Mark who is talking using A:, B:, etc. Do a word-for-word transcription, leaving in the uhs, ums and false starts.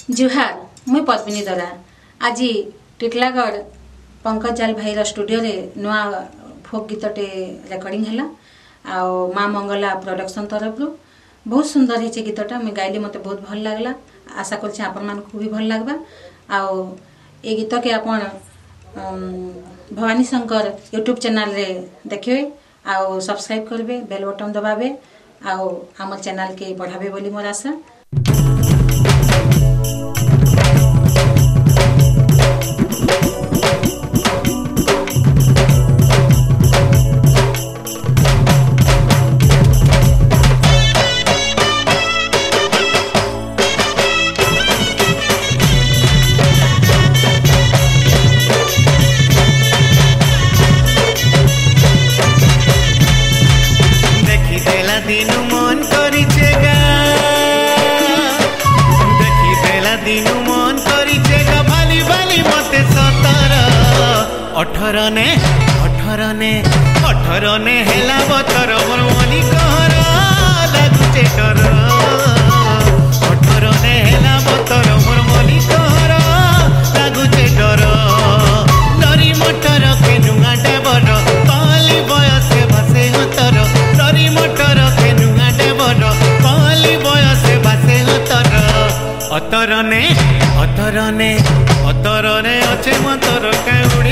A: जुहार मुई पद्मिनी दरा आज टिटलागढ़ पंकज जाल भाईर स्टूडियो रे नुआ फोक गीतटे रेकर्डिंग है माँ मंगला प्रोडक्शन तरफ बहुत सुंदर है गीतटा मुझे गाइली मत बहुत भल लगला। आशा कर आपण मानक भी भल लगवा। आउ ए गीत के आपण भवानी शंकर यूट्यूब चैनल रे देखिए आउ सब्सक्राइब करबे बेल बटन दबाबे आउ हमर चैनल के बढ़ाबे बोली मोर आशा।
B: दिनु मन करिचे गा देखी देला दिनु मन करिचे गा भाली भाली मते सतर अठारह ने अठारह ने अठारह ने हेला बतर मोर मनी कहर लागुचे डर अठारह ने हेला बतर मोर मनी कहर लागुचे डर डरी मटर के नुंगा डेबर काली बयसे भासे हतर डरी मटर अतरने अतरने अतरने अच्छे मतर के